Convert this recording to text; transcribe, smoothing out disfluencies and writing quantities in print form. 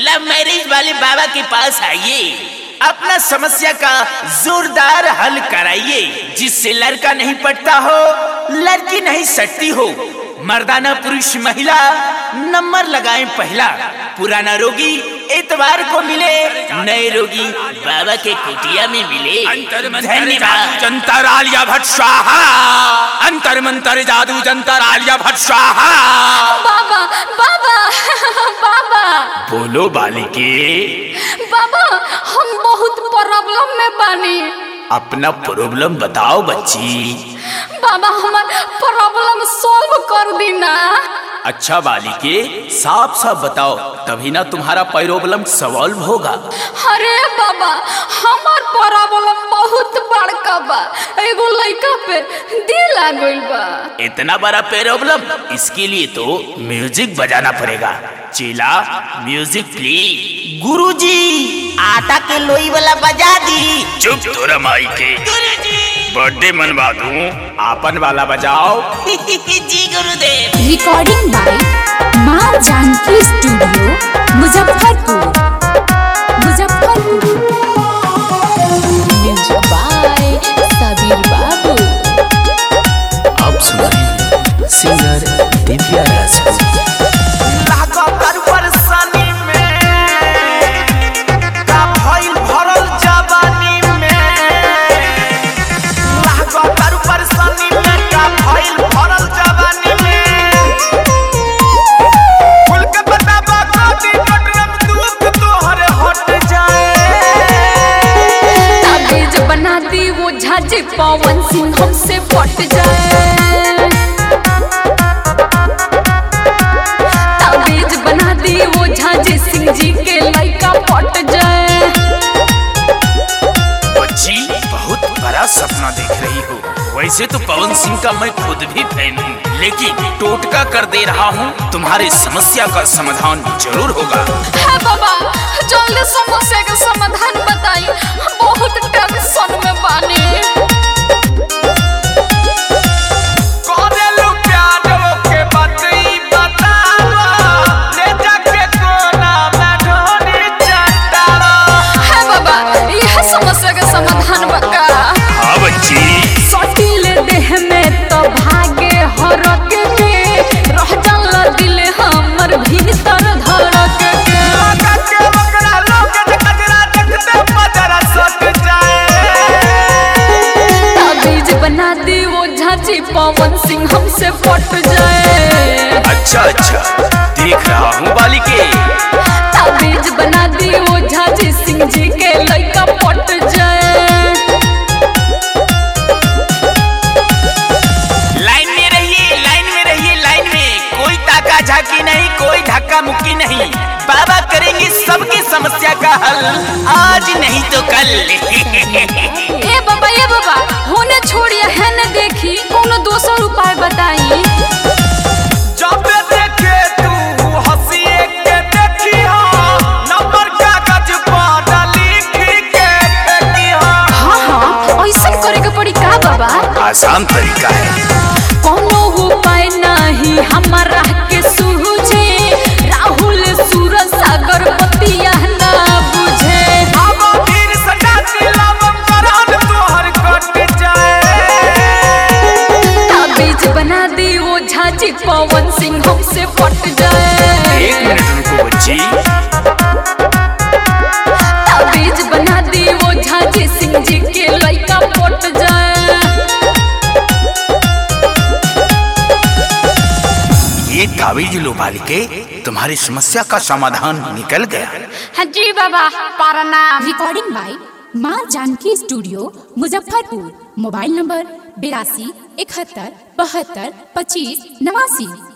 Love marriage वाले बाबा के पास आइए, अपना समस्या का जोरदार हल कराइए, जिससे लड़का नहीं पटता हो, लड़की नहीं सटती हो। मर्दाना पुरुष महिला नंबर लगाएं पहला। पुराना रोगी इतवार को मिले, नए रोगी बाबा के कुटिया में मिले। अंतर मंतर जादू जंतर आलिया भट्ट स्वाहा, अंतर मंतर जादू जंतर आलिया भट्ट स्वाहा। बाबा बाबा बाबा बोलो बालिके। बाबा हम बहुत प्रॉब्लम में बानी। अपना प्रॉब्लम बताओ बच्ची। बाबा हमार प्रॉब्लम सॉल्व कर देना। अच्छा बालिके, साफ साफ बताओ, तभी ना तुम्हारा प्रॉब्लम सॉल्व होगा। अरे बाबा हमार प्रॉब्लम बहुत बड़का बा, एगो लड़का पे दिल आ गइल बा। इतना बड़ा प्रॉब्लम, इसके लिए तो म्यूजिक बजाना पड़ेगा। चेला म्यूजिक प्लीज। गुरुजी आटा के लोई वाला बजा दी। चुप तोरा माई के, बर्थडे मनवा दूं, आपन वाला बजाओ। जी गुरुदेव। Recording by Maa Janki studio, Muzaffarpur. Music by Sabir Babu. आप सुन रहे हैं सिंगर दिव्या राजपूत। झाजी पवन सिंह हमसे पट जाए, ताबीज बना दी वो झाजी सिंह जी के लड़का पट जाए। बच्ची बहुत बड़ा सपना देख रही हो। वैसे तो पवन सिंह का मैं खुद भी फैन हूँ, लेकिन टोटका कर दे रहा हूँ, तुम्हारे समस्या का समाधान जरूर होगा। है बाबा जल्दी समस्या का समाधान बताई, बहुत टेंशन में बानी। है बाबा यह समस्या का समाधान बता। हाँ बच्ची। सटिल देह में तो भागे हरक के, रह जाला दिल हमर भीतर धड़क के। ताबीज बना दी वो झांची पवन सिंह हमसे पट जाए। अच्छा अच्छा देख रहा हूँ बालिके। ताबीज बना दी वो झांची सिंह जी के लड़का पट जाए। लाइन में रहिए, लाइन में रहिए, लाइन में। कोई ताका झाकी नहीं, कोई धक्का मुक्की नहीं। बाबा करेंगे सबकी समस्या का हल, आज नहीं तो कल। ए बाबा होने छोड़िए, है न देखी कोनो दोसर उपाय बताई। जब देखे तू हंसिए के देखी हो, नंबर कागज पर लिख के फेंकी हो। हाँ ऐसा करे के पड़ी का बाबा? आसान तरीका है। कोनो उपाय नहीं हमारा के सूझे, राहुल सूरज सागर बतिया ना बुझे। अब फिर सटा दिलावम करान तोहर कट जाए। ताबीज बना दी वो झांची पवन सिंह हमसे पट जाए। एक मिनट रुको बच्ची। ताबीज बना दी वो झांची सिंह जी के लड़का पट जाए। ये ताबीज लो बालिके, तुम्हारी समस्या का समाधान निकल गया। हाँ जी बाबा प्रणाम। Recording by Maa Janki studio, Muzaffarpur. Mobile number 82 71 72 25 89।